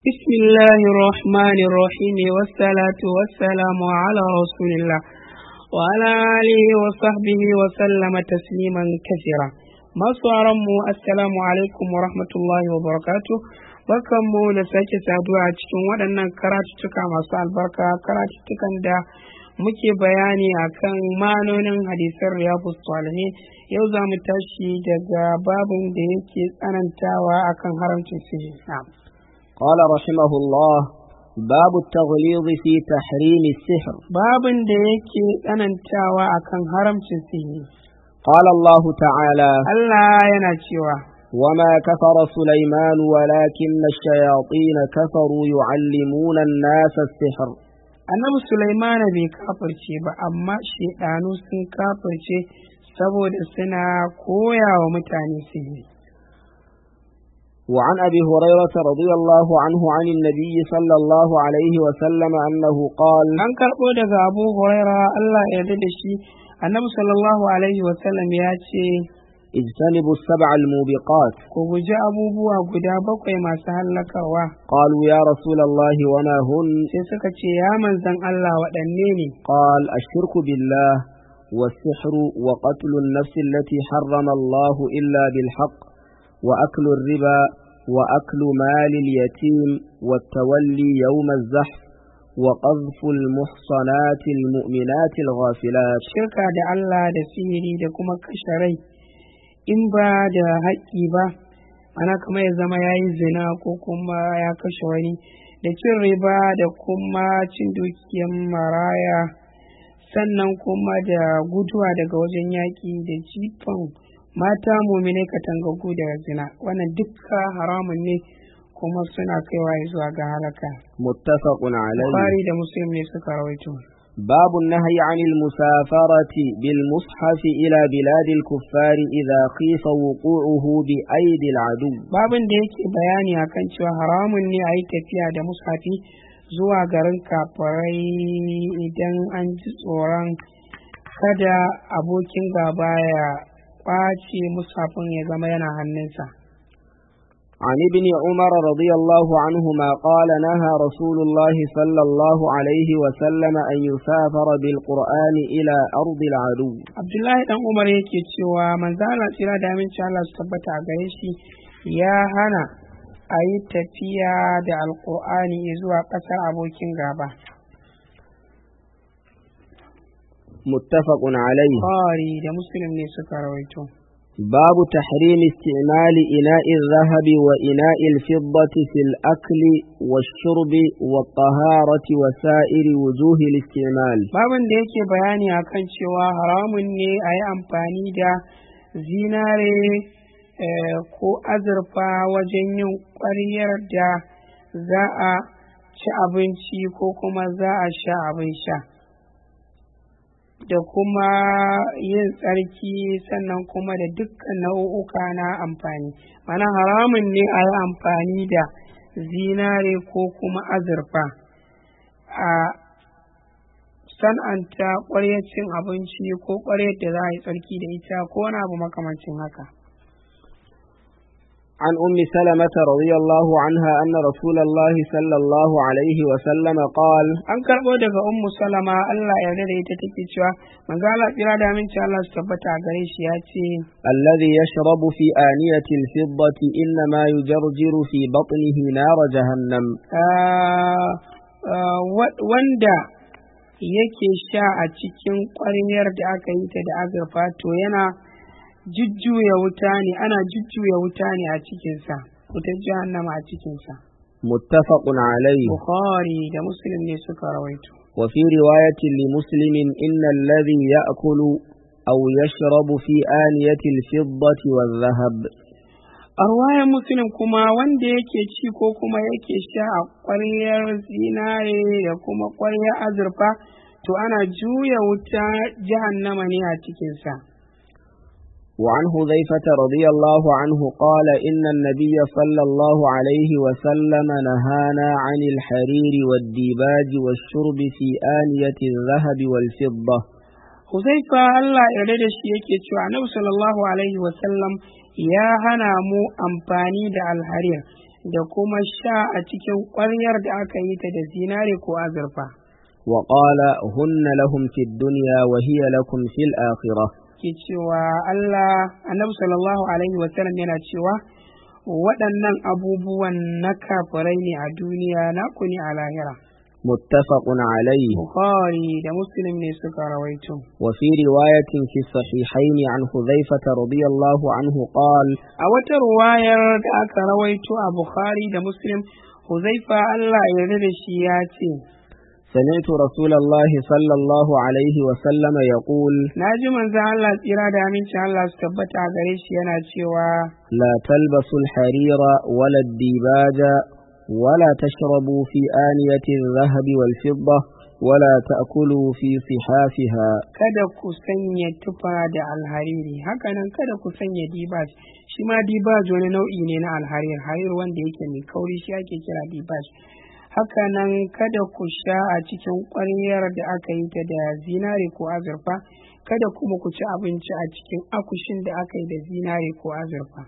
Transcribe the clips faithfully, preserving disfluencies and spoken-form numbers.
بسم الله الرحمن الرحيم والصلاة والسلام على رسول الله وعلى آله وصحبه وسلم تسليما كثيرا. masu mu assalamu alaikum wa rahmatullahi wa barakatuh. Barkanmu da sake saduwa a cikin waɗannan karatuttuka masu albarka, karatuttukan da muke bayani akan ma'anonin hadisan riyadus salihin. Yau za mu tashi daga babin da yake tsanantawa akan haramcin sihiri. قال رحمه الله باب التغليظ في تحريم السحر. باب da yake tsanantawa akan haramcin sihiri. قال الله تعالى Allah yana cewa وما كفر سليمان ولكن الشياطين كفروا يعلمون الناس السحر. Annabi Sulaiman bai kafirce ba amma shedanu sun kafirce saboda suna koya wa mutane sihiri. وعن أبي هريرة رضي الله عنه عن النبي صلى الله عليه وسلم أنه قال an karɓo daga Abu Huraira Allah ya yarda da shi Annabi sallallahu alaihi wa sallam ya ce اجتنبوا السبع الموبقات. ku guji abubuwa guda bakwai masu hallakarwa. قالوا يا رسول الله وما هن؟ sai suka ce ya manzon Allah waɗanne ne? قال الشرك بالله والسحر وقتل النفس التي حرم الله إلا بالحق وأكل الربا وأكل مال اليتيم والتولي يوم الزحف وقذف المحصنات المؤمنات الغافلات. shirka da Allah da sihiri da kuma kashe rai in ba da haƙƙi ba, ana kamar ya zama ya yi zina ko kuma ya kashe wani, da cin riba da kuma cin dukiyar maraya, sannan kuma da guduwa daga wajen yaƙi da jifan mata muminai katangaggu daga zina. Wannan dukka haramun ne kuma suna kaiwa zuwa ga halaka. muttafaqun alayhi. Bukhari da Muslim ne suka rawaito. باب النهي عن المسافرة بالمصحف إلى بلاد الكفار إذا خيف وقوعه بأيدي العدو. babin da yake bayani akan cewa haramun ne a yi tafiya da mushafi zuwa garin kafirai idan an ji tsoron kada abokin gaba ya kwace mushafin ya zama yana hannunsa. عن ابن عمر رضي الله عنهما قال نهى رسول الله صلى الله عليه وسلم أن يسافر بالقرآن إلى أرض العدو. Abdullahi dan Umar yake cewa manzo Allah tsira da aminci Allah su tabbata a gare shi ya hana a yi tafiya da alqur'ani zuwa ƙasar abokin gaba. متفق عليه. Bukhari da Muslim ne suka rawaito. باب تحريم استعمال إناء الذهب وإناء الفضة في الأكل والشرب والطهارة وسائر وجوه الاستعمال. babin da yake bayani akan cewa haramun ne a yi amfani da zinare ko azurfa wajen yin ƙwaryar da za a ci abinci ko kuma za a sha abin sha, da kuma yin tsarki, sannan kuma da dukkan nau'uka na amfani. Mana haramun ne a yi amfani da zinare ko kuma azurfa a san'anta ƙwaryar cin abinci ko ƙwaryar da za a yi tsarki da ita ko wani abu makamancin haka. عن أم سلمة رضي الله عنها أن رسول الله صلى الله عليه وسلم قال an karɓo daga ummu salama Allah ya yarda da ita take cewa manzo Allah tsira da aminci Allah su tabbata a gare shi ya ce الذي يشرب في آنية الفضة إنما يجرجر في بطنه نار جهنم. wanda yake sha a cikin ƙwaryar da aka yi ta da azurfa to yana jujjuya wuta ne ana jujjuya wuta ne a cikinsa, wutar jahannama a cikinsa. متفق عليه. Bukhari da Muslim ne suka rawaito. وفي رواية لمسلم إن الذي يأكل أو يشرب في آنية الفضة والذهب. A ruwayar Muslim kuma wanda yake ci ko kuma yake sha a ƙwaryar zinare da kuma ƙwaryar azurfa to ana juya wuta jahannama ne a cikinsa. وعن حذيفة رضي الله عنه قال إن النبي صلى الله عليه وسلم نهانا عن الحرير والديباج والشرب في آنية الذهب والفضة. Huzaifa Allah ya da shi yake cewa Annabi sallallahu alaihi wa sallam ya hana mu amfani da alharir da kuma sha a cikin ƙwaryar da aka yi ta da zinare ko azurfa. وقال هن لهم في الدنيا وهي لكم في الآخرة. Ke cewa Allah Annabi sallallahu alaihi wa sallam yana cewa waɗannan abubuwan na kafirai ne a duniya naku ne a lahira. متفق عليه. Bukhari da Muslim ne suka rawaito. وفي رواية في الصحيحين عن حذيفة رضي الله عنه قال A wata ruwayar da aka rawaito a Bukhari da Muslim, Huzaifa Allah ya yarda da shi ya ce, سمعت رسول الله صلى الله عليه وسلم يقول na ji manzon Allah tsira da amincin Allah su tabbata a gare shi yana cewa, لا تلبسوا الحرير ولا الديباج ولا تشربوا في آنية الذهب والفضة ولا تأكلوا في صحافها. kada ku sanya tufa da alhariri, hakanan kada ku sanya dibaj. Shi ma dibaj wani nau'i ne na alharir, harir wanda yake mai kauri shi ake kira dibaj. Hakanan kada ku sha a cikin ƙwaryar da aka yi ta da zinare ko azurfa, kada kuma ku ci abinci a cikin akushin da aka yi da zinare ko azurfa.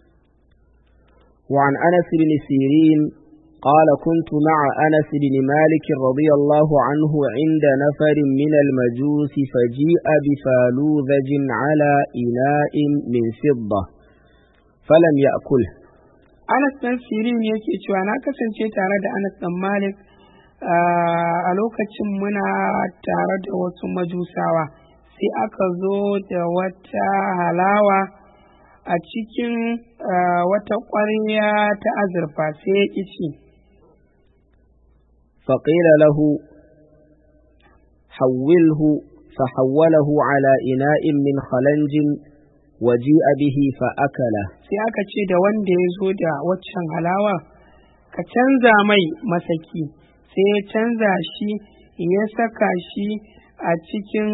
وعن أنس بن سيرين قال كنت مع أنس بن مالك رضي الله عنه عند نفر من المجوس فجيء بفالوذج على إناء من فضة فلم يأكله. Anas ɗan Sirin yake cewa na kasance tare da Anas ɗan Malik a lokacin muna tare da wasu majusawa, sai aka zo da wata halawa a cikin wata ƙwarya ta azurfa sai ya ƙi ci. فقيل له حوله فحوله على إناء من خلنج وجيء به فأكله. sai aka ce da wanda ya zo da waccan halawa, ka canza mai masaki, sai ya canza shi ya saka shi a cikin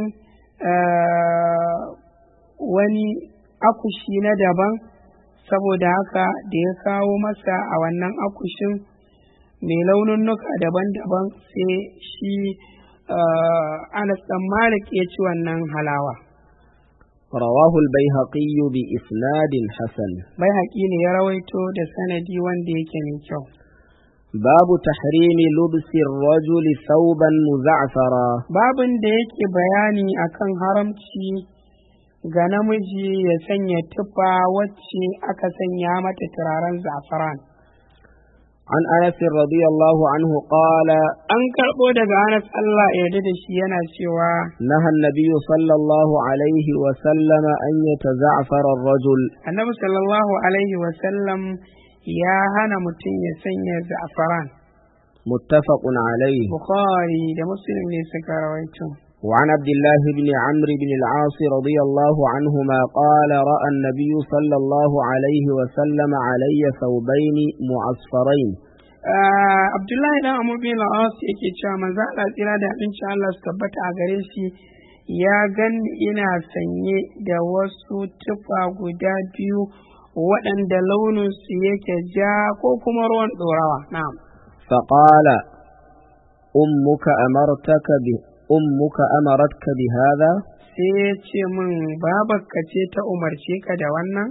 wani akushi na daban, saboda haka da ya kawo masa a wannan akushin mai laununuka daban-daban sai shi Anas ɗan Malik ya ci wannan halawa. رواه البيهقي بإسناد حسن. Baihaqi ne ya rawaito da sanadi wanda yake mai kyau. باب تحريم لبس الرجل ثوبا مزعفرا. Babin da yake bayani akan haramci ga namiji ya sanya tufa wacce aka sanya mata turaren za'afaran. عن أنس رضي الله عنه قال An karɓo daga Anas Allah ya yarda da shi yana cewa نهى النبي صلى الله عليه وسلم أن يتزعفر الرجل. Annabi sallallahu alaihi wa sallam ya hana mutum ya sanya za'afaran. متفق عليه. Bukhari da Muslim ne suka rawaito. وعن عبد الله بن عمرو بن العاص رضي الله عنهما قال رأى النبي صلى الله عليه وسلم علي ثوبين معصفرين. Abdullahi dan Amr bin al-As yake cewa manzo Allah tsira da insha Allah su tabbata a gare shi ya gani ina sanye da wasu tufa guda biyu waɗanda launin su yake ja ko kuma ruwan ɗorawa. Na'am. فقال أمك أمرتك به أمك أمرتك بهذا. sai ya ce min babarka ce ta umarce ka da wannan.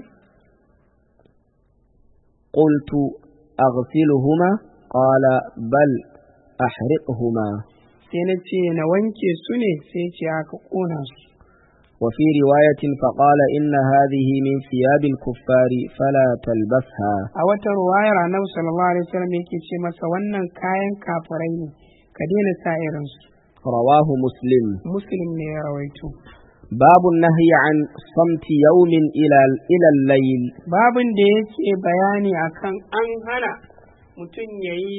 قلت أغسلهما قال بل أحرقهما. sai na ce na wanke su ne, sai ce aka ƙona su. وفي رواية فقال إن هذه من ثياب الكفار فلا تلبسها. a wata ruwayar Annabi sallallahu alaihi wasallam yake ce masa wannan kayan kafirai ne, ka daina sa irin su. رواه مسلم. Muslim ne ya rawaito. باب النهي عن صمت يوم إلى إلى الليل. Babin da yake bayani akan an hana mutum ya yi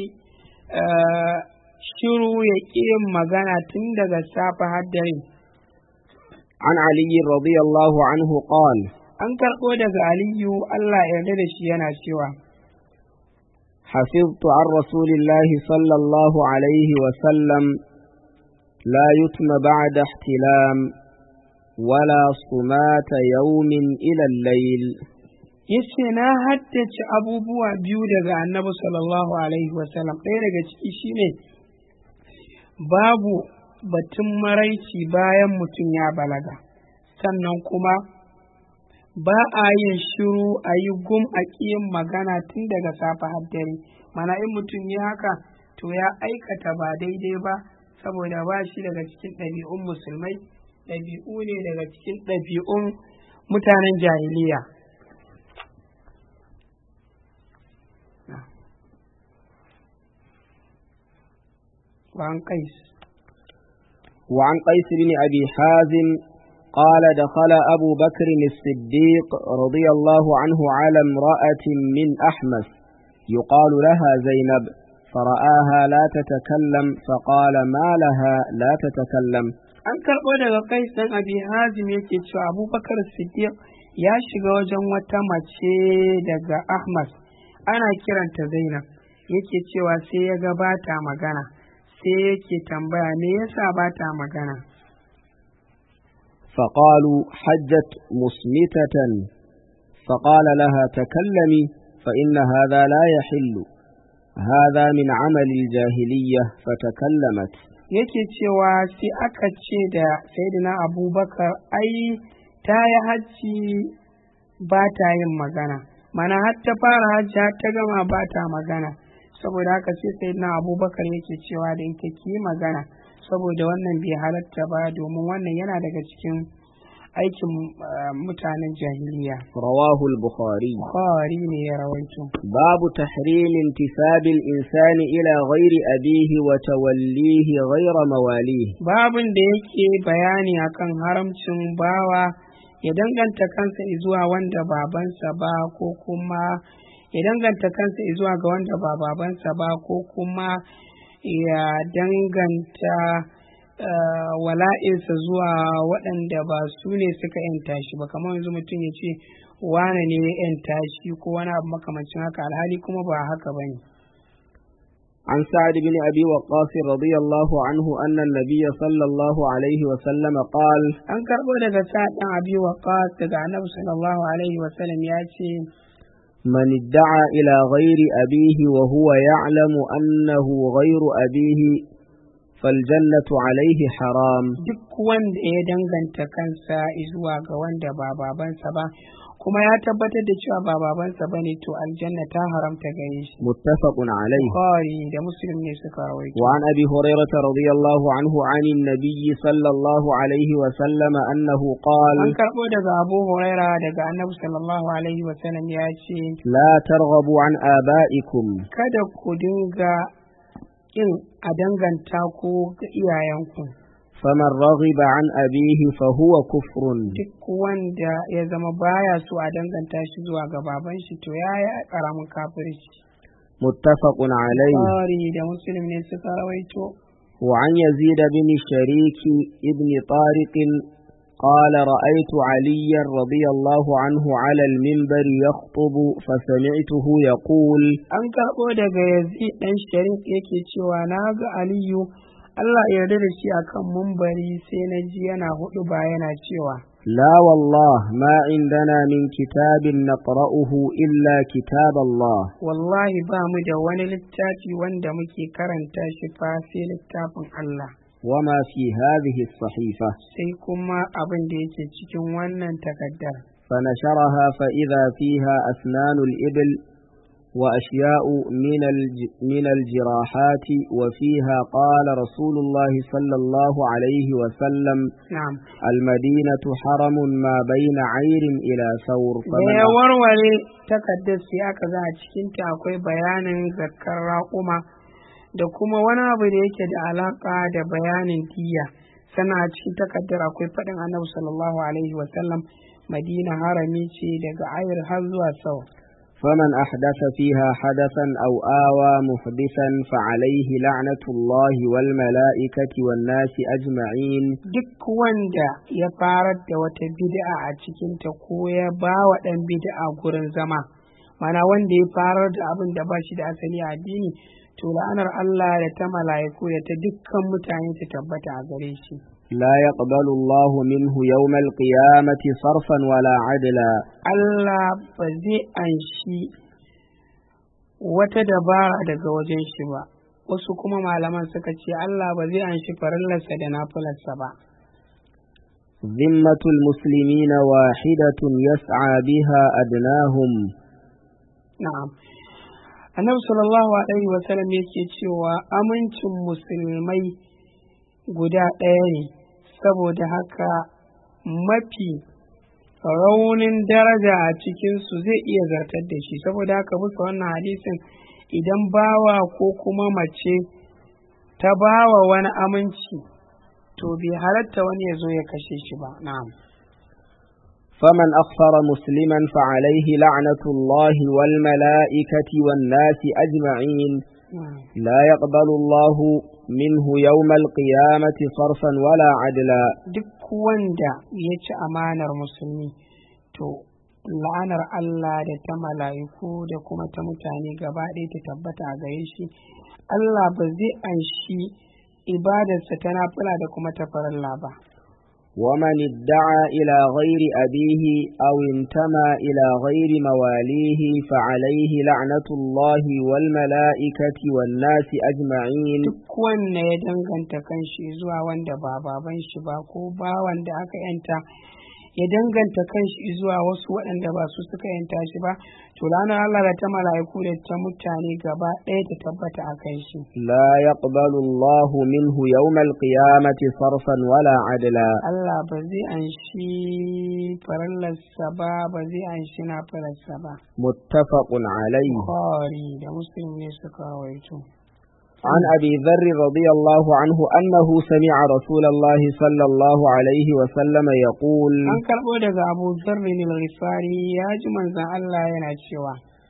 shiru ya ƙi yin magana tun daga safe har dare. عن علي رضي الله عنه قال An karɓo daga Aliyu Allah ya yarda da shi yana cewa حفظت عن رسول الله صلى الله عليه وسلم لا يتم بعد احتلام ولا صمات يوم إلى الليل. yace na haddace abubuwa biyu daga Annabi sallallahu alaihi wasallam. Ɗaya daga ciki shine babu batun maraici bayan mutum ya balaga, sannan kuma ba a yin shiru a yi gum a ƙiyin magana tun daga safe har dare. Mana in mutum ya haka to ya aikata ba daidai ba, saboda ba shi daga cikin ɗabi'un musulmai, ɗabi'u ne daga cikin ɗabi'un mutanen jahiliya. وعن قيس وعن قيس بن أبي حازم قال دخل أبو بكر الصديق رضي الله عنه على امرأة من أحمس يقال لها زينب فرآها لا تتكلم فقال ما لها لا تتكلم. an karɓo daga Qais ɗan Abi Hazim yake cewa Abubakar Siddiq ya shiga wajen wata mace daga Ahmas, ana kiranta Zainab, yake cewa sai ya ga bata magana, sai yake tambaya me yasa bata magana. فقالوا حجت مصمتة فقال لها تكلمي فإن هذا لا يحل هذا من عمل الجاهلية فتكلمت. yake cewa sai aka ce da Sayyidina Abubakar ai ta yi hajji ba ta yin magana, mana har ta fara hajji har ta gama ba ta magana, saboda haka sai Sayyidina Abubakar yake cewa da ita ki magana, saboda wannan bai halatta ba, domin wannan yana daga cikin aikin mutanen jahiliya. رواه البخاري. Bukhari ne ya rawaito. باب تحريم انتساب الإنسان إلى غير أبيه وتوليه غير مواليه. Babin da yake bayani akan haramcin bawa ya danganta kansa zuwa wanda babansa ba, ko kuma ya danganta kansa zuwa ga wanda ba babansa ba, ko kuma ya danganta Uh, wala'insa zuwa waɗanda ba su ne suka yanta shi ba, kamar yanzu mutum ya ce wane ne ya yanta shi ko wani abu makamancin haka, alhali kuma ba haka ba ne. عن سعد بن أبي وقاص رضي الله عنه أن النبي صلى الله عليه وسلم قال an karɓo daga Sa'ad ɗan Abi Waqqas daga Annabi sallallahu alaihi wa sallam ya ce من ادعى إلى غير أبيه وهو يعلم أنه غير أبيه فالجنة عليه حرام. duk wanda ya danganta kansa zuwa ga wanda ba babansa ba kuma ya tabbatar da cewa ba babansa bane, to aljanna ta haramta gare shi. متفق عليه. Bukhari da Muslim ne suka rawaito. وعن أبي هريرة رضي الله عنه عن النبي صلى الله عليه وسلم أنه قال an karɓo daga Abu Huraira daga Annabi sallallahu alaihi wa sallam ya ce لا ترغبوا عن آبائكم kada ku dinga kin a danganta ku ga iyayenku. فمن رغب عن أبيه فهو كفر. duk wanda ya zama baya so a danganta shi zuwa ga baban shi to yayi karamin kafirci. متفق عليه. Bukhari da Muslim ne suka rawaito. وعن يزيد بن الشريك ابن طارق قال رأيت عليا رضي الله عنه على المنبر يخطب فسمعته يقول an karɓo daga Yazid ɗan Sharik yake cewa na ga Aliyu Allah ya yarda da shi akan mumbari, sai na ji yana hudu ba yana cewa لا والله ما عندنا من كتاب نقرأه إلا كتاب الله. wallahi ba mu da wani littafi wanda muke karanta shi fa sai littafin Allah, وما في هذه الصحيفة. sai kuma abin da yake cikin wannan takaddar. فنشرها فإذا فيها أسنان الإبل وأشياء من الج من الجراحات وفيها قال رسول الله صلى الله عليه وسلم na'am المدينة حرم ما بين عير إلى ثور. da ya warware takaddar sai aka ga a cikinta akwai bayanin zakkar raƙuma da kuma wani abu da yake da alaka da bayanin diya, sannan a cikin takaddar akwai faɗin Annabi sallallahu alaihi wasallam Madina harami ce daga ayar har zuwa sau. فمن أحدث فيها حدثا أو آوى محدثا فعليه لعنة الله والملائكة والناس أجمعين. duk wanda ya farar da wata bid'a a cikinta ko ya ba wa ɗan bid'a gurin zama, mana wanda ya farar da abin da ba shi da asali a addini, to la'anar Allah da ta mala'iku da ta dukkan mutane ta tabbata a gare shi. لا يقبل الله منه يوم القيامة صرفا ولا عدلا. Allah ba zai anshi wata dabara daga wajen shi ba. Wasu kuma malaman suka ce Allah ba zai anshi farillarsa da nafilarsa ba. ذمة المسلمين واحدة يسعى بها أدناهم. na'am annabi sallallahu alaihi wa sallam yake cewa amincin musulmai guda ɗaya ne, saboda haka mafi raunin daraja a cikinsu zai iya zartar da shi. Saboda haka bisa wannan hadisin, idan bawa ko kuma mace ta bawa wani aminci, to bai halatta wani ya zo ya kashe shi ba. na'am فمن أخفر مسلما فعليه لعنة الله والملائكة والناس أجمعين لا يقبل الله منه يوم القيامة صرفا ولا عدلا. duk wanda ya ci amanar musulmi, to la'anar Allah da ta mala'iku da kuma ta mutane gaba ɗaya ta tabbata a gare shi. Allah ba zai anshi ibadarsa ta nafila da kuma ta farilla ba. ومن ادعى إلى غير أبيه أو انتمى إلى غير مواليه فعليه لعنة الله والملائكة والناس أجمعين. duk wanda ya danganta kanshi zuwa wanda ba baban shi ba, ko ba wanda aka yanta ya danganta kanshi zuwa wasu waɗanda ba su suka yanta shi ba, to ranar Allah da ta mala'iku da ta mutane gaba ɗaya ta tabbata a kai shi. لا يقبل الله منه يوم القيامة صرفا ولا عدلا. Allah ba zai anshi farallarsa ba, ba zai anshi na farallarsa ba. متفق عليه. Bukhari da Muslim ne suka rawaito. عن أبي ذر رضي الله عنه أنه سمع رسول الله صلى الله عليه وسلم يقول. an karɓo daga Abu Dharr al-Ghifari, ya ji manzon Allah yana cewa,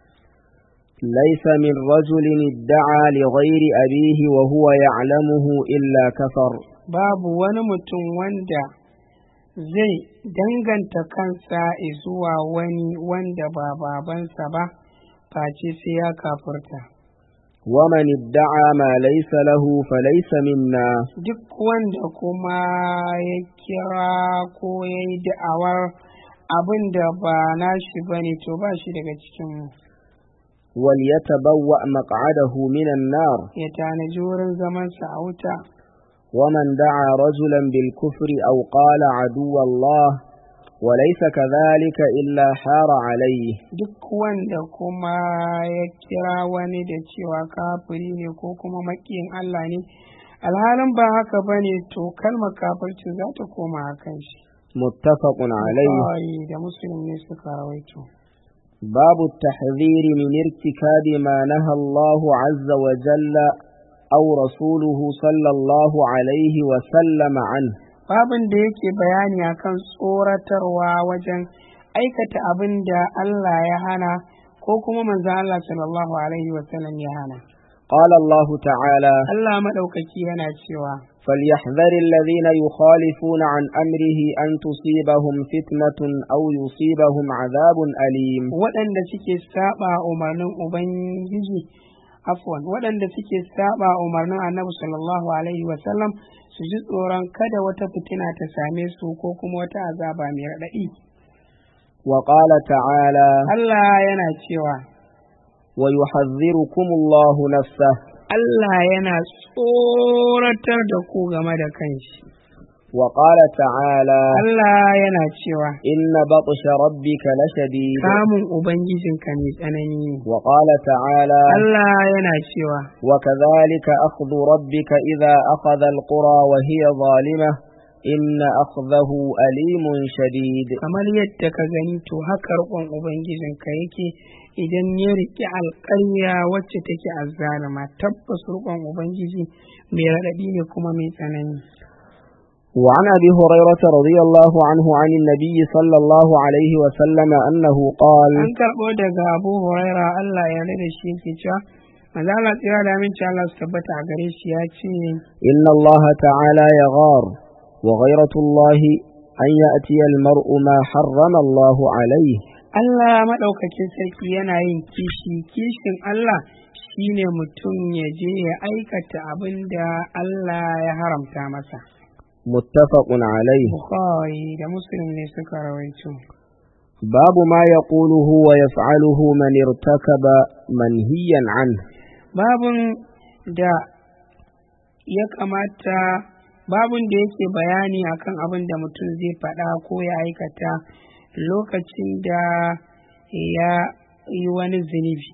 ليس من رجل ادعى لغير أبيه وهو يعلمه إلا كفر. babu wani mutum wanda zai danganta kansa zuwa wani wanda ba babansa ba, face sai ya kafurta. ومن ادعى ما ليس له فليس منا. duk wanda kuma ya kira ko ya yi da'awar abin da ba nashi ba ne, to ba shi daga cikinmu. وليتبوأ مقعده من النار. ya tanaji wurin zamansa a wuta. ومن دعا رجلا بالكفر أو قال عدو الله وليس كذلك إلا حار عليه. duk wanda kuma ya kira wani da cewa kafiri ne ko kuma makiyin Allah ne, alhalin ba haka ba ne, to kalmar kafirci za ta koma a kan shi. متفق عليه. Bukhari da Muslim ne suka rawaito. باب التحذير من ارتكاب ما نهى الله عز وجل أو رسوله صلى الله عليه وسلم عنه. babin da yake bayani akan tsoratarwa wajen aikata abin da Allah ya hana ko kuma manzo Allah sallallahu alaihi wasallam ya hana. قال الله تعالى. Allah madaukaki yana cewa, فليحذر الذين يخالفون عن أمره أن تصيبهم فتنة أو يصيبهم عذاب أليم. waɗanda suke saba umarnin Ubangiji afwan waɗanda suke saba umarnin Annabi sallallahu alaihi wasallam su ji tsoron kada wata fitina ta same su ko kuma wata azaba mai raɗaɗi. وقال تعالى. Allah yana cewa, ويحذركم الله نفسه. Allah yana tsoratar da ku game da kanshi. وقال تعالى. Allah yana cewa, إن بطش ربك لشديد. kamun Ubangijinka mai tsanani ne. وقال تعالى. Allah yana cewa, وكذلك أخذ ربك إذا أخذ القرى وهي ظالمة إن أخذه أليم شديد. kamar yadda ka gani, to haka riƙon Ubangijinka yake idan ya riƙe alƙarya wacce take azzalima. Tabbas riƙon Ubangiji mai raɗaɗi ne kuma mai tsanani. وعن أبي هريرة رضي الله عنه عن النبي صلى الله عليه وسلم أنه قال. an karɓo daga Abu Huraira, Allah ya yarda da shi, yake cewa manzo Allah tsira da aminci Allah su tabbata a gare shi ya ce, إن الله تعالى يغار وغيرة الله أن يأتي المرء ما حرم الله عليه. Allah maɗaukakin sarki yana yin kishi, kishin Allah shine mutum ya je ya aikata abin da Allah ya haramta masa. متفق عليه. Bukhari da Muslim ne suka rawaito. باب ما يقوله ويفعله من ارتكب منهيا عنه. babun da ya kamata babun da yake bayani akan abin da mutum zai faɗa ko ya aikata lokacin da ya yi wani zunubi.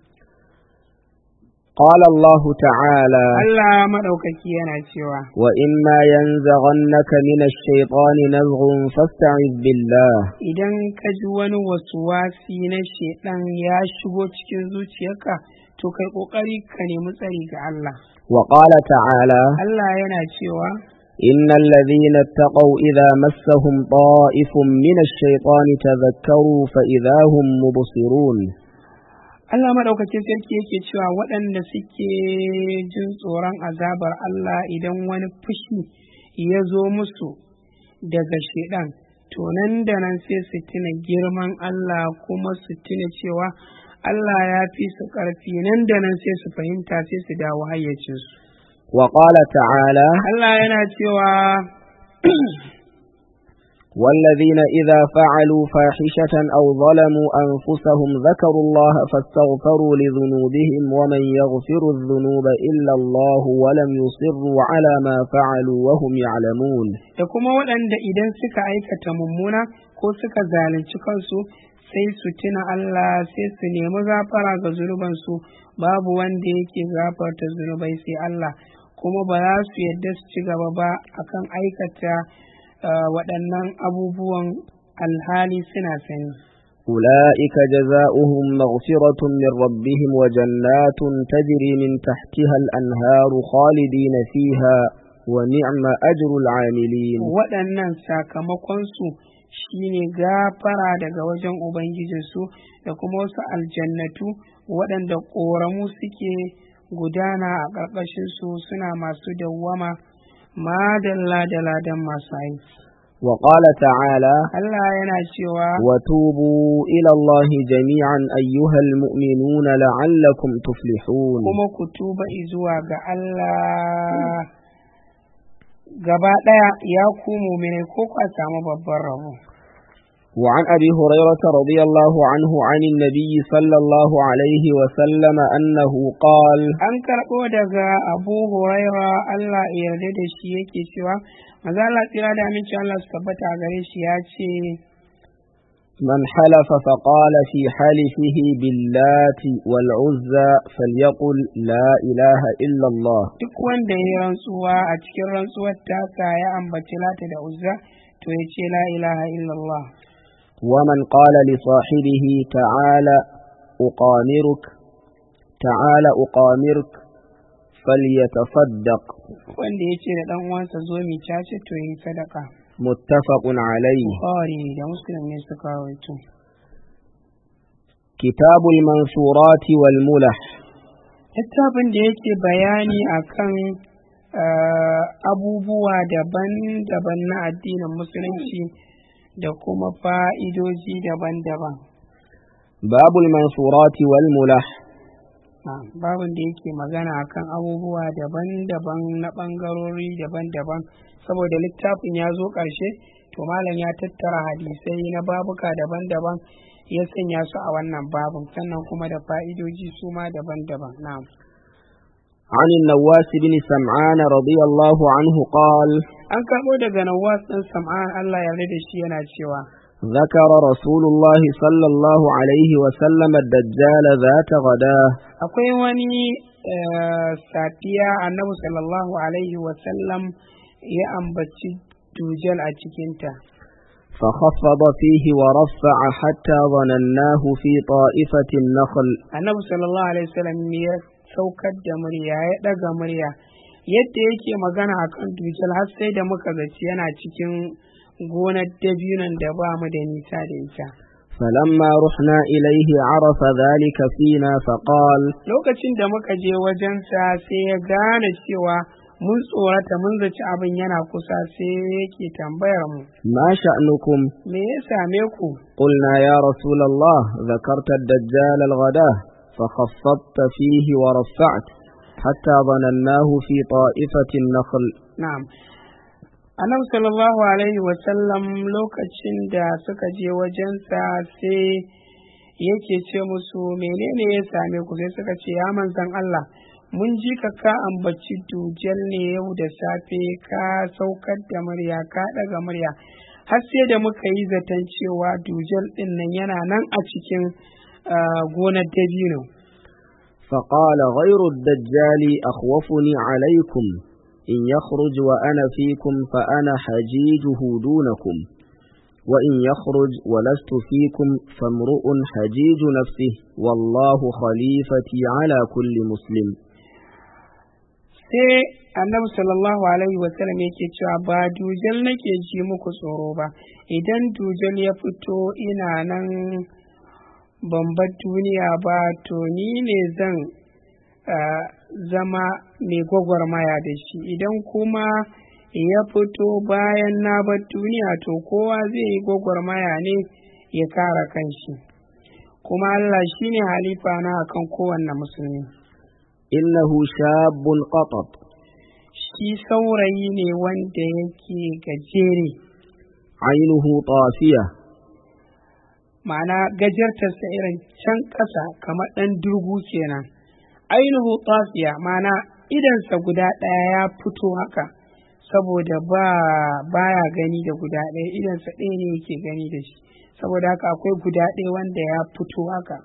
قال الله تعالى Allah maɗaukaki yana cewa وإما ينزغنك من الشيطان نزغ فاستعذ بالله idan ka ji wani wasuwasi na shaiɗan ya shigo cikin zuciyarka to kai ƙoƙari ka nemi tsari ga Allah. وقال تعالى Allah yana cewa إن الذين اتقوا إذا مسهم طائف من الشيطان تذكروا فإذا هم مبصرون Allah maɗaukacin sarki yake cewa waɗanda suke jin tsoron azabar Allah idan wani fushi ya zo musu daga shaiɗan to nan da nan sai su tuna girman Allah kuma su tuna cewa Allah ya fi su ƙarfi nan da nan sai su fahimta sai su dawo hayyacinsu. وقال تعالى Allah yana cewa والذين إذا فعلوا فاحشة أو ظلموا أنفسهم ذكروا الله فاستغفروا لذنوبهم ومن يغفر الذنوب إلا الله ولم يصروا على ما فعلوا وهم يعلمون. da kuma waɗanda idan suka aikata mummuna ko suka zalunci kansu sai su tuna Allah sai su nemi gafara ga zunubansu babu wanda yake gafarta zunubai sai Allah kuma ba za su yadda su ci gaba ba akan aikata waɗannan abubuwan alhali suna sani. أولئك جزاؤهم مغفرة من ربهم وجنات تجري من تحتها الأنهار خالدين فيها ونعم أجر العاملين. waɗannan sakamakonsu shine gafara daga wajen Ubangijinsu da kuma wasu aljannatu waɗanda ƙoramu suke gudana a ƙarƙashinsu suna masu dawwama madalla da ladan masu aiki. وقال تعالى Allah yana cewa وتوبوا إلى الله جميعا أيها المؤمنون لعلكم تفلحون. kuma ku tuba zuwa ga Allah gaba ɗaya ya ku mu'minai ko ku samu babban rabo. وعن أبي هريرة رضي الله عنه عن النبي صلى الله عليه وسلم أنه قال An karɓo daga Abu Huraira Allah ya yarda da shi yake cewa maza Allah tsira da aminci Allah su tabbata a gare shi ya ce من حلف فقال في حلفه باللات والعزى فليقل لا إله إلا الله. duk wanda ya yi rantsuwa a cikin rantsuwar tasa ya ambaci lata da uzza to ya ce la ilaha illallah. ومن قال لصاحبه تعالى أقامرك تعالى أقامرك فليتصدق. wanda ya ce da ɗan uwansa zo mi cace to yi sadaka. متفق عليه. Bukhari da Muslim ne suka rawaito. كتاب المنصورات والملح. Littafin da yake bayani akan abubuwa daban-daban na addinin musulunci da kuma fa'idoji daban-daban. باب المنصورات والملح. Babin da yake magana akan abubuwa daban-daban na ɓangarori daban-daban saboda littafin ya zo ƙarshe to malam ya tattara hadisai na babuka daban-daban ya sanya su a wannan babin sannan kuma da fa'idoji su ma daban-daban. Na'am. عن النواس بن سمعان رضي الله عنه قال An karɓo daga Nawas ɗin Sam'an Allah ya da shi yana cewa ذكر رسول الله صلى الله عليه وسلم الدجال ذات غداه. akwai wani safiya annabi sallallahu alaihi wasallam ya ambaci dujal a cikinta. فخفض فيه ورفع حتى ظنناه في طائفة النخل. Annabi sallallahu alaihi wasallam ya saukar da murya ya ɗaga murya yadda yake magana akan dujal har sai da muka zaci yana cikin gonar dabinon da ba mu da nisa da ita. فلما رحنا إليه عرف ذلك فينا فقال lokacin da muka je wajensa sai ya gane cewa mun tsorata mun zaci abin yana kusa sai yake tambayar mu ما شأنكم؟ me ya same ku? قلنا يا رسول الله ذكرت الدجال الغداة فخفضت فيه ورفعت حتى ظنناه في طائفة النخل. na'am annabi sallallahu alaihi wasallam lokacin da suka je wajensa sai yake ce musu menene ya same ku sai suka ce ya manzon Allah mun ji ka ka ambaci dujal ne yau da safe ka saukar da murya ka ɗaga murya har sai da muka yi zaton cewa dujal ɗin nan yana nan a cikin gonar dabino. فقال غير الدجال أخوفني عليكم إن يخرج وأنا فيكم فأنا حجيجه دونكم وإن يخرج ولست فيكم فامرؤ حجيج نفسه والله خليفتي على كل مسلم. sai annabi sallallahu alaihi wasallam yake cewa ba dujal nake ji muku tsoro ba, idan dujal ya fito ina nan ban bar duniya ba to ni ne zan uh, zama mai gwagwarmaya da shi, idan kuma ya fito bayan na bar duniya to kowa zai yi gwagwarmaya ne ya kare kanshi, kuma Allah shine halifa na akan kowanne musulmi. innahu shabun qatab, shi saurayi ne wanda yake gajere, ainuhu tafiya, ma'ana gajartarsa irin can ƙasa kamar ɗan durgu kenan. Ainihu tafiya ma'ana idansa guda ɗaya ya fito haka saboda ba baya gani da guda ɗaya, idansa ɗaya ne yake gani da shi, saboda haka akwai guda ɗaya wanda ya fito haka.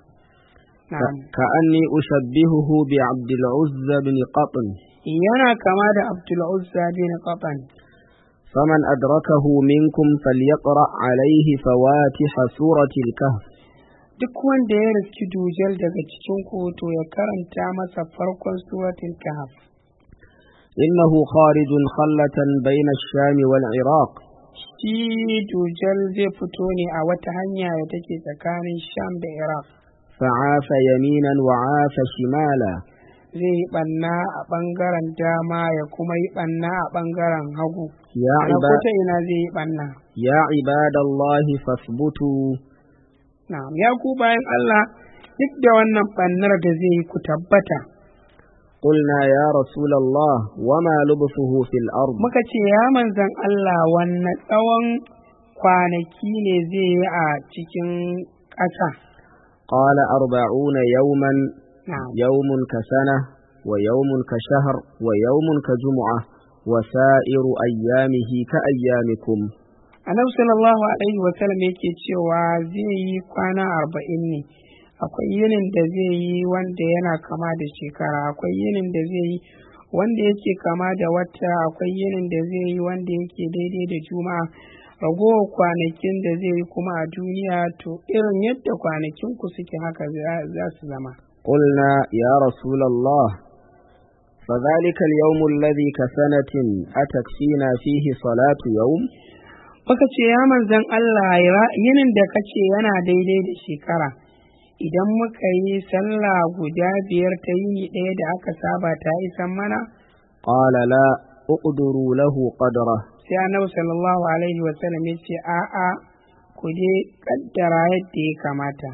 ka anni ushabbihuhu bi Abdul Uzza bin Qatn, yana kama da Abdul Uzza bin Qatn. فمن أدركه منكم فليقرأ عليه فواتح سورة الكهف. duk wanda ya riski dujal daga cikin koto ya karanta masa farkon suratul kahf. innahu kharijun khallatan bayna ash-sham wal iraq, shi dujal zai fito ne a wata hanya da take tsakanin sham da iraq. fa'afa yaminan wa 'afa shimala, zai yi ɓanna a ɓangaren dama ya kuma yi ɓanna a ɓangaren hagu. Ya ibada ina zai yi ɓanna. Ya ibadallahi fasbutu. Na'am, ya ku bayan Allah, duk da wannan ɓannar da zai yi ku tabbata. Qulna ya Rasulallah wa ma lubthuhu fil ard. Muka ce ya manzon Allah, wannan tsawon kwanaki ne zai yi a cikin ƙasa. Qala arba'una yawman. نعم. يوم كسنة ويوم كشهر ويوم كجمعة وسائر أيامه كأيامكم. Annabi sallallahu alaihi wa sallam yake cewa zai yi kwana arba'in ne, akwai yinin da zai yi wanda yana kama da shekara, akwai yinin da zai yi wanda yake kama da wata, akwai yinin da zai yi wanda yake daidai da juma'a, ragowar kwanakin da zai yi kuma a duniya to irin yadda kwanakin ku suke haka za su zama. قلنا يا رسول الله فذلك اليوم الذي كسنة أتكفينا فيه صلاة يوم. Baka ce ya manzan Allah yinin da kace yana daidai da shekara, idan muka yi sallah guda biyar ta yini ɗaya da aka saba ta isan mana? Qala la uqduru lahu qadra. Sai Annabi sallallahu alaihi wa sallam ya ce a'a ku dai kaddara yadda ya kamata.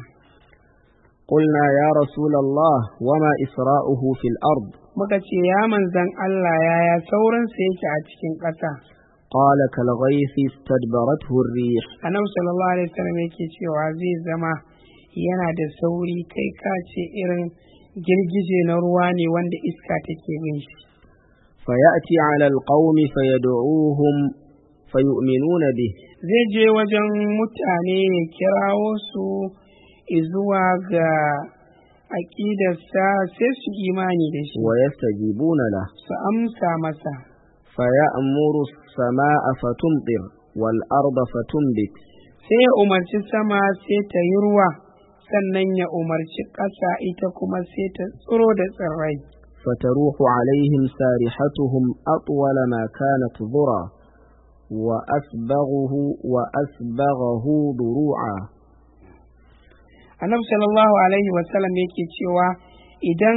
قلنا يا رسول الله وما إسراؤه في الأرض. muka ce ya manzan Allah yaya sauransa yake a cikin ƙasa. قال كالغيث استدبرته الريح. Annabi sallallahu alaihi wasallam yake cewa zai zama yana da sauri kai ka ce irin girgije na ruwa ne wanda iska take bin shi. فيأتي على القوم فيدعوهم فيؤمنون به. zai je wajen mutane ya kirawo su izuwa ga aƙidarsa sai su imani da shi. ويستجيبون له. su amsa masa. فيأمر السماء فتمطر والأرض فتنبت. sai ya umarci sama sai ta yi ruwa, sannan ya umarci ƙasa ita kuma sai ta tsiro da tsirrai. فتروح عليهم سارحتهم أطول ما كانت ذرى وأسبغه وأسبغه ضروعا. Annabi sallallahu alaihi wasallam yake cewa idan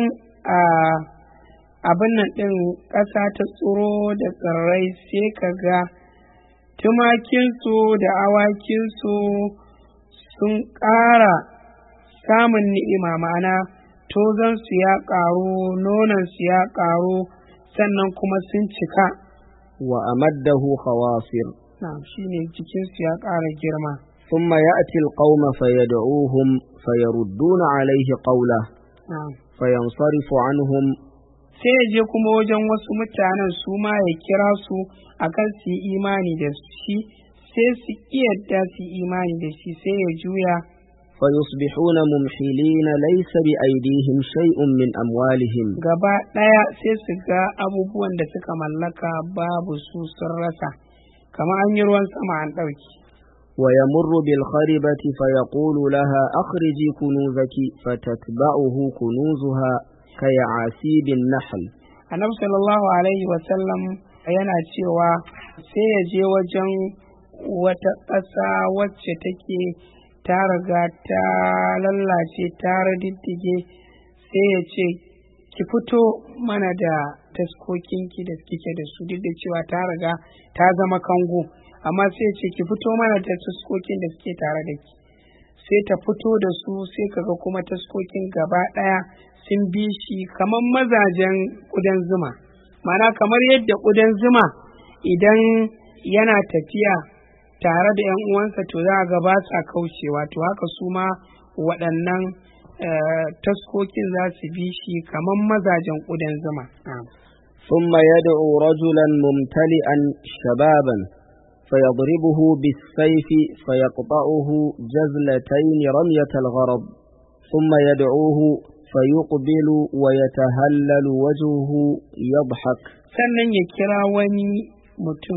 abin nan ɗin ƙasa ta tsiro da tsirrai sai ka ga tumakinsu da awakinsu sun ƙara samun ni'ima, ma'ana tozonsu ya ƙaru, nonansu ya ƙaru, sannan kuma sun cika. Wa amaddahu khawasir. Na'am, shine jikinsu ya ƙara girma. ثم يأتي القوم فيدعوهم فيردون عليه قوله. نعم. فينصرف عنهم sai ya je kuma wajen wasu mutanen su ma ya kira su akan su yi imani da shi, sai su yadda su yi imani da shi, sai ya juya فيصبحون ممحلين ليس بأيديهم شيء من أموالهم gaba ɗaya sai su ga abubuwan da suka mallaka babu su sun rasa, kamar an yi ruwan sama an ɗauki. ويمر بالخربة فيقول لها أخرجي كنوزك فتتبعه كنوزها كيعاسيب النحل. Annabi sallallahu alaihi wasallam yana cewa sai ya je wajen wata ƙasa wacce take ta riga ta lallace ta riddige, sai ya ce ki fito mana da taskokinki da kike da su, duk da cewa ta riga ta zama kango, amma sai ya ce ki fito mana da taskokin da suke tare da ki, sai ta fito da su, sai kaga kuma taskokin gaba ɗaya sun bi shi kamar mazajen ƙudan zuma. Mana kamar yadda ƙudan zuma idan yana tafiya tare da ‘yan uwansa to za a ga ba sa kaucewa, to haka su ma waɗannan taskokin za su bi shi kamar mazajen ƙudan zuma. ثم يدعو رجلا ممتلئا شبابا فيضربه بالسيف فيقطعه جزلتين رمية الغرض ثم يدعوه فيقبل ويتهلل وجهه يضحك. sannan ya kira wani mutum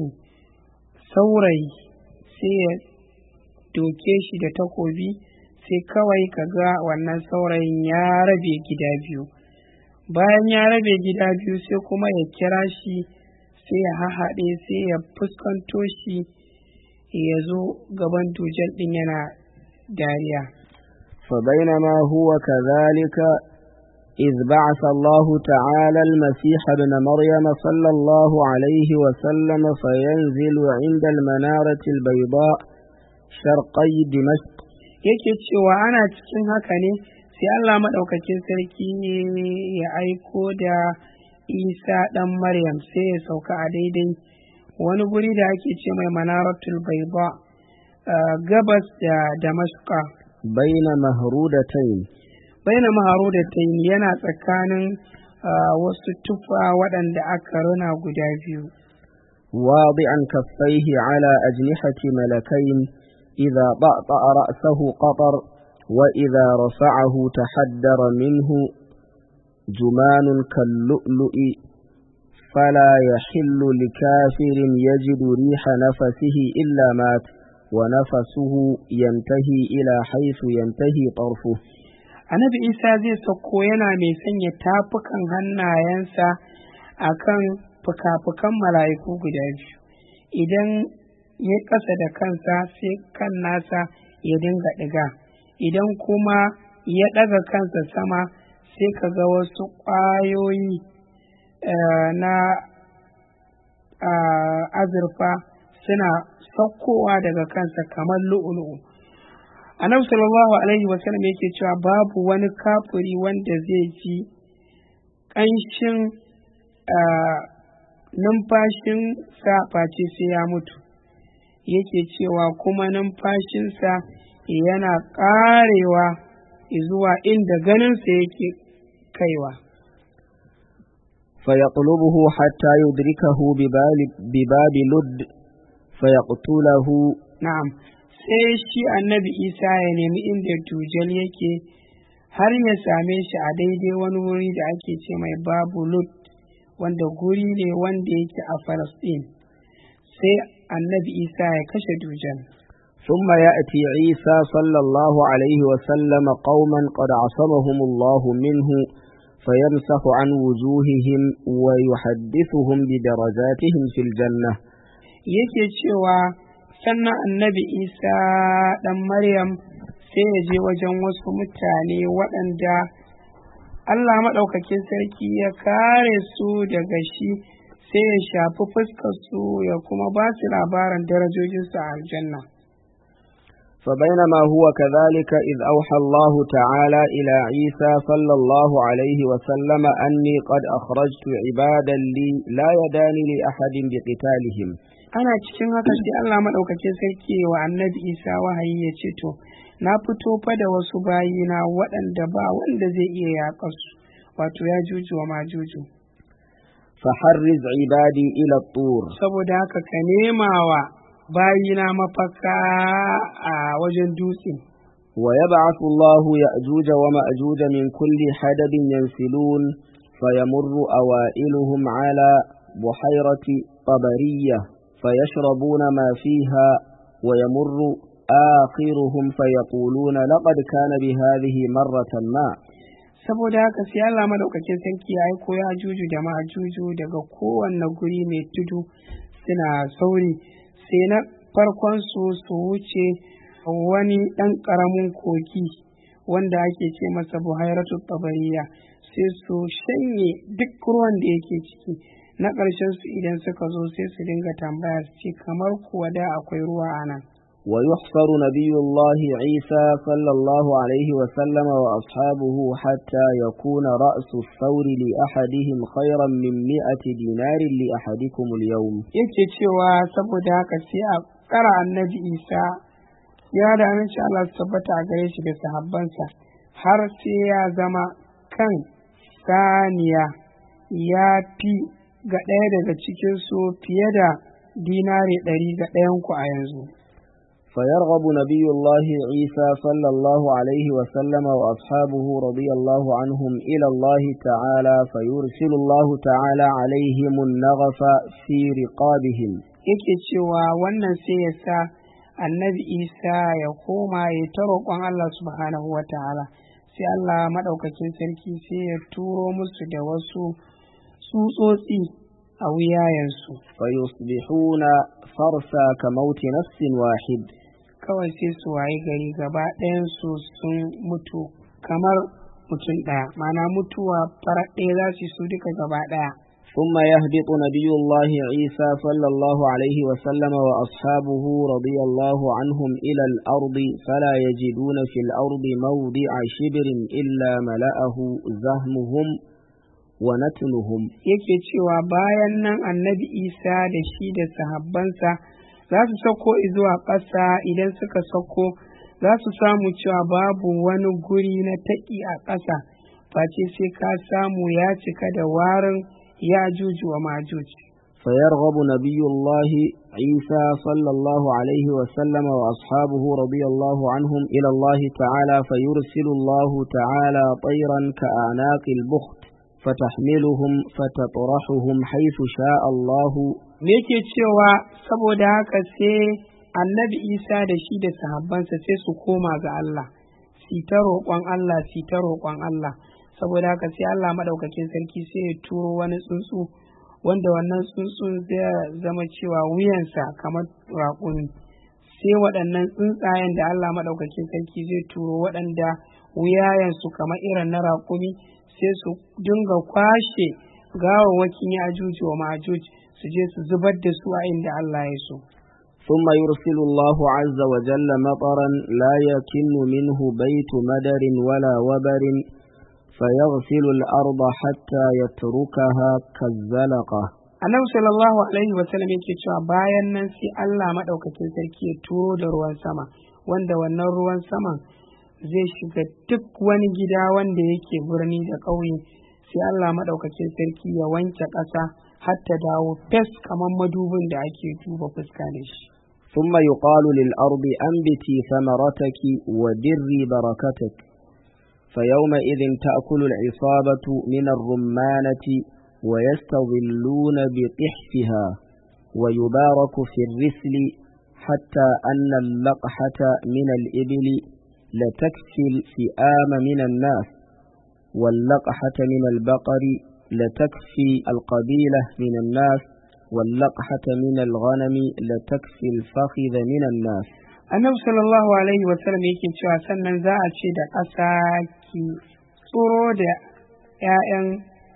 saurayi sai ya doke shi da takobi, sai kawai ka ga wannan saurayin ya rabe gida biyu. Bayan ya rabe gida biyu sai kuma ya kira shi, sai ya hahaɗe, sai ya fuskanto shi ya zo gaban dujal ɗin yana dariya. فبينما هو كذلك إذ بعث الله تعالى المسيح ابن مريم صلى الله عليه وسلم فينزل عند المنارة البيضاء شرقي دمشق. yake cewa ana cikin haka ne sai Allah maɗaukakin sarki ya aiko da Isa ɗan Maryam, sai ya sauka a daidai wani guri da ake ce mai Manaratul Bayda, gabas da Damashqa. baina mahrudatayn baina mahrudatayn yana tsakanin wasu tufa waɗanda aka runa guda biyu. wadi'an kaffaihi ala ajnihati malakayn idha ta'ta ra'sahu qatar wa idha rafa'ahu tahaddara minhu jumanun kallu'lu'i fala yahillu likafirin yajidu riha nafasihi illa mat ونفسه ينتهي إلى حيث ينتهي طرفه. Annabi Isa zai sauko yana mai sanya tafukan hannayensa akan fuka-fukan mala'iku guda biyu. Idan ya ƙasa da kansa sai kan nasa ya dinga ɗiga, idan kuma ya ɗaga kansa sama sai ka ga wasu ƙwayoyi na azurfa suna saukowa daga kansa kamar lu'ulu'u. Annabi sallallahu alaihi wasallam yake cewa babu wani kafiri wanda zai ji ƙanshin numfashinsa face sai ya mutu. Yake cewa kuma numfashinsa yana ƙarewa zuwa inda ganinsa yake kaiwa. فيطلبه حتى يدركه بباب لد فيقتله. Na'am, sai shi annabi Isa ya nemi inda dujal yake har ya same shi a daidai wani wuri da ake ce mai babu Lut, wanda guri ne wanda yake a Falasɗin, sai annabi Isa ya kashe dujal. ثم يأتي عيسى صلى الله عليه وسلم قوما قد عصمهم الله منه فيمسح عن وجوههم ويحدثهم بدرجاتهم في الجنة. yake cewa sannan annabi Isa ɗan Maryam sai ya je wajen wasu mutane waɗanda Allah maɗaukakin sarki ya kare su daga shi, sai ya shafi fuskarsu ya kuma ba su labarin darajojinsu a aljanna. فبينما هو كذلك إذ أوحى الله تعالى إلى عيسى صلى الله عليه وسلم أني قد أخرجت عبادا لي لا يدان لأحد بقتالهم. ana cikin haka sai Allah maɗaukakin sarki wa annabi Isa wahayi ya ce to na fito fa da wasu bayina waɗanda ba wanda zai iya yaƙa su, wato ya juju wa ma juju. فحرز عبادي إلى الطور. saboda haka ka nema wa bayina mafaka a wajen dutse. ويبعث الله يأجوج ومأجوج من كل حدب ينسلون فيمر أوائلهم على بحيرة طبرية فيشربون ما فيها ويمر آخرهم فيقولون لقد كان بهذه مرة ما. saboda haka sai Allah madaukakin sarki ya aiko ya juju da ma'ajuju daga kowanne guri mai tudu suna sauri, sai na farkon su su wuce wani ɗan ƙaramin kogi wanda ake ce masa buhairatu tabariya, sai su shanye duk ruwan da yake ciki. Na ƙarshen su idan suka zo sai su dinga tambaya su ce kamar kuwa da akwai ruwa a nan. ويحصر نبي الله عيسى صلى الله عليه وسلم وأصحابه حتى يكون رأس الثور لأحدهم خيرا من مئة دينار لأحدكم اليوم. yake cewa saboda haka sai a tsara annabi Isa ya da aminci Allah su tabbata a gare shi da sahabbansa har sai ya zama kan saniya ya fi ga ɗaya daga cikinsu fiye da dinari ɗari ga ɗayanku a yanzu. فيرغب نبي الله عيسى صلى الله عليه وسلم وأصحابه رضي الله عنهم إلى الله تعالى فيرسل الله تعالى عليهم النغف في رقابهم. yake cewa wannan sai ya sa annabi Isa ya koma ya ta roƙon Allah subhanahu wa ta'ala, sai Allah maɗaukakin sarki sai ya turo musu da wasu tsutsotsi a wuyayensu. فيصبحون فرسا كموت نفس واحد. kawai sai su waye gari gaba ɗayansu sun mutu kamar mutum ɗaya, mana mutuwa farar ɗaya za su su duka gaba ɗaya. ثم يهبط نبي الله عيسى صلى الله عليه وسلم وأصحابه رضي الله عنهم إلى الأرض فلا يجدون في الأرض موضع شبر إلا ملأه زهمهم ونتنهم. yake cewa bayan nan annabi Isa da shi da sahabbansa za su sauko zuwa ƙasa, idan suka sauko za su samu cewa babu wani guri na taƙi a ƙasa face sai ka samu ya cika da warin يأجوج ومأجوج. فيرغب نبي الله عيسى صلى الله عليه وسلم وأصحابه رضي الله عنهم إلى الله تعالى فيرسل الله تعالى طيرا كأعناق البخت فتحملهم فتطرحهم حيث شاء الله. yake cewa saboda haka sai annabi Isa da shi da sahabbansa sai su koma ga Allah, su ta roƙon Allah, su ta roƙon Allah. saboda haka sai Allah madaukakin sarki sai ya turo wani tsuntsu wanda wannan tsuntsun zai zama cewa wuyansa kamar raƙumi, sai waɗannan tsuntsayen da Allah madaukakin sarki zai turo waɗanda wuyayensu kamar irin na raƙumi sai su dinga kwashe gawawwakin Ya'juj wa Ma'juj su je su zubar da su a inda Allah ya so. ثم يرسل الله عز وجل مطرا لا يكن منه بيت مدر ولا وبر فيغسل الأرض حتى يتركها كالزلقة. Annabi sallallahu alaihi wa sallam yake cewa bayan nan sai Allah madaukakin sarki ya turo da ruwan sama, wanda wannan ruwan saman zai shiga duk wani gida wanda yake birni da ƙauye, sai Allah madaukakin sarki ya wanke ƙasa har ta dawo fes kamar madubin da ake duba fuska da shi. ثم يقال للأرض أنبتي ثمرتك ودري بركتك فيومئذ تأكل العصابة من الرمانة ويستظلون بقحفها ويبارك في الرسل حتى أن اللقحة من الإبل لتكفي الفئام من الناس واللقحة من البقر لتكفي القبيلة من الناس واللقحة من الغنم لتكفي الفخذ من الناس. Annabi sallallahu alaihi wa sallam yake cewa sannan za a ce da ƙasa ki tsoro da ‘ya'yan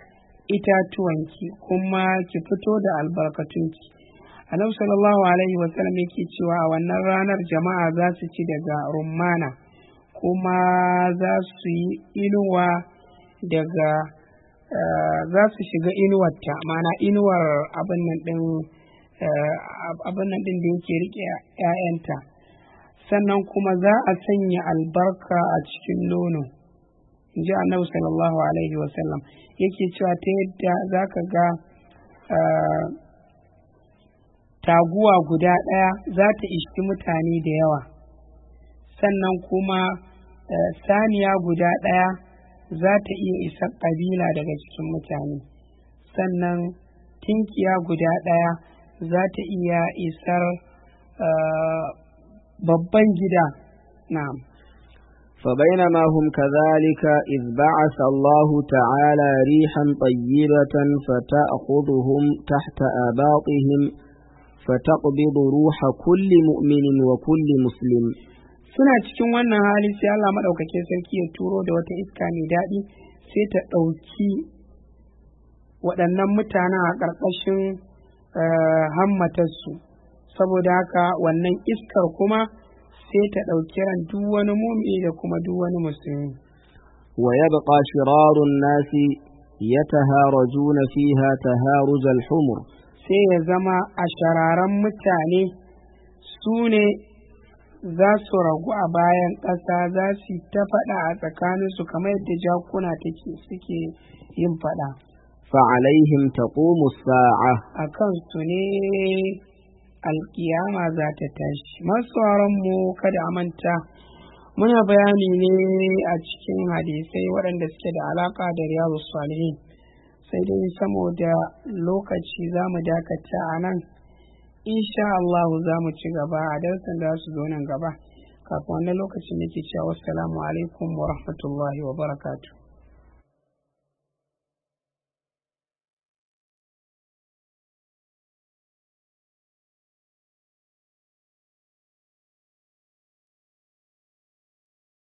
itatuwanki kuma ki fito da albarkatunki. Annabi sallallahu alaihi wa sallam yake cewa a wannan ranar jama'a za su ci daga rumana kuma za su yi inuwa daga za su shiga inuwarta, mana inuwar abin nan ɗin abin nan ɗin da yake riƙe ‘ya'yanta. sannan kuma za a sanya albarka a cikin nono, in ji annabi sallallahu alaihi wasallam yake cewa ta yadda za ka ga uh, taguwa guda ɗaya za ta ishi mutane da yawa, sannan kuma uh, saniya guda ɗaya za ta iya isar ƙabila daga cikin mutane, sannan tinkiya guda ɗaya za ta iya isar uh, babban gida. na'am. فبينما هم كذلك إذ بعث الله تعالى ريحا طيبة فتأخذهم تحت آباطهم فتقبض روح كل مؤمن وكل مسلم. suna cikin wannan hali sai Allah maɗaukakin sarki ya turo da wata iska mai daɗi sai ta ɗauki waɗannan mutanen a ƙarƙashin hammatarsu, saboda haka wannan iskar kuma sai ta ɗauki ran duk wani mumini da kuma duk wani musulmi. wa yabqa shirarun nasi yataharajuna fiha taharuj al-humr, sai ya zama a shararan mutane su ne za su ragu a bayan ƙasa, za su ta faɗa a tsakaninsu kamar yadda jakuna take suke yin faɗa. fa'alaihim taqumu as-sa'a, akan su ne alkiyama za ta tashi. Masu mu kada a manta muna bayani ne a cikin hadisai waɗanda suke da alaƙa da riyadus salihin, sai dai saboda lokaci za mu dakata a nan, insha Allah za mu ci gaba a darsan da su zo nan gaba. Kafin wannan lokacin nake cewa wassalamu alaikum wa rahmatullahi wa barakatuh.